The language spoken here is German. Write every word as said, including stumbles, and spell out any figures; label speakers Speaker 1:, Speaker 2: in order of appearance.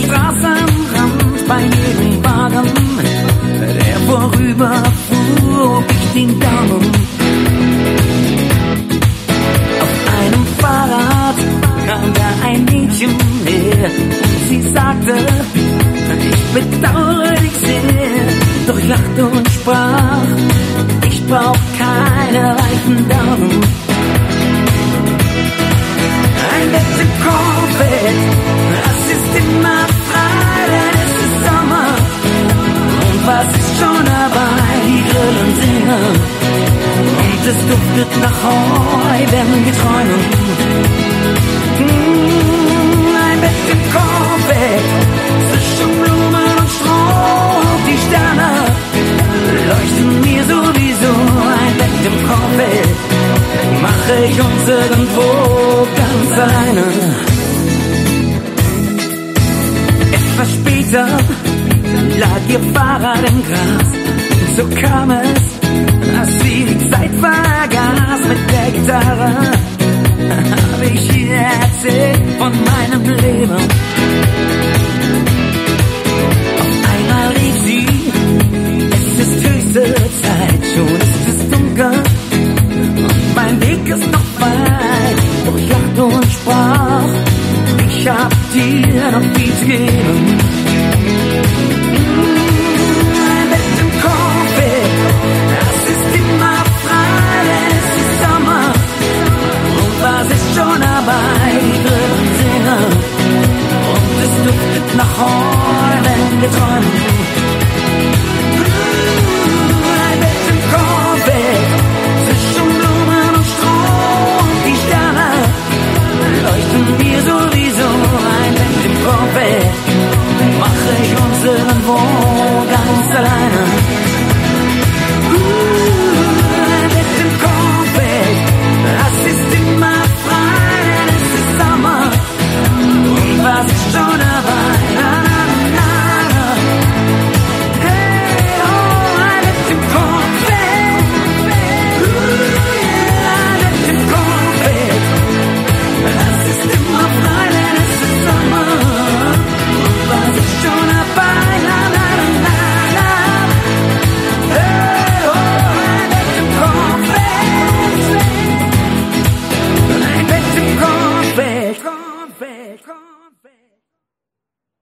Speaker 1: Straßenrand bei jedem Wagen, der vorüberfuhr, hob ich den Daumen. Auf einem Fahrrad kam da ein Mädchen her und sie sagte, ich bedauere dich sehr, doch ich lachte und sprach, ich brauch keine reifen Daumen. Ein Bett im Korvette, das ist immer frei, denn es ist Sommer. Und was ist schon dabei? Die Grillen singen und es duftet nach Heu, wenn wir träumen. Mmh, ein Bett im Korvette, zwischen Blumen und Stroh, die Sterne leuchten mir sowieso. Ein Bett im Korvette mache ich uns irgendwo ganz alleine. Etwas später lag ihr Fahrrad im Gras. Und so kam es, dass sie die Zeit vergaß. Mit der Gitarre habe ich ihr erzählt von meinem Leben. Auf einmal rief sie, es ist höchste Zeit, schon ist es dunkel. Mein Weg ist noch weit, doch ich lachte und sprach, ich hab dir noch viel zu geben. Ein Bett im Korvette, das ist immer frei, denn es ist Sommer. Und was ist schon dabei? Die Grillen singen und es duftet nach Heu, wenn wir träumen.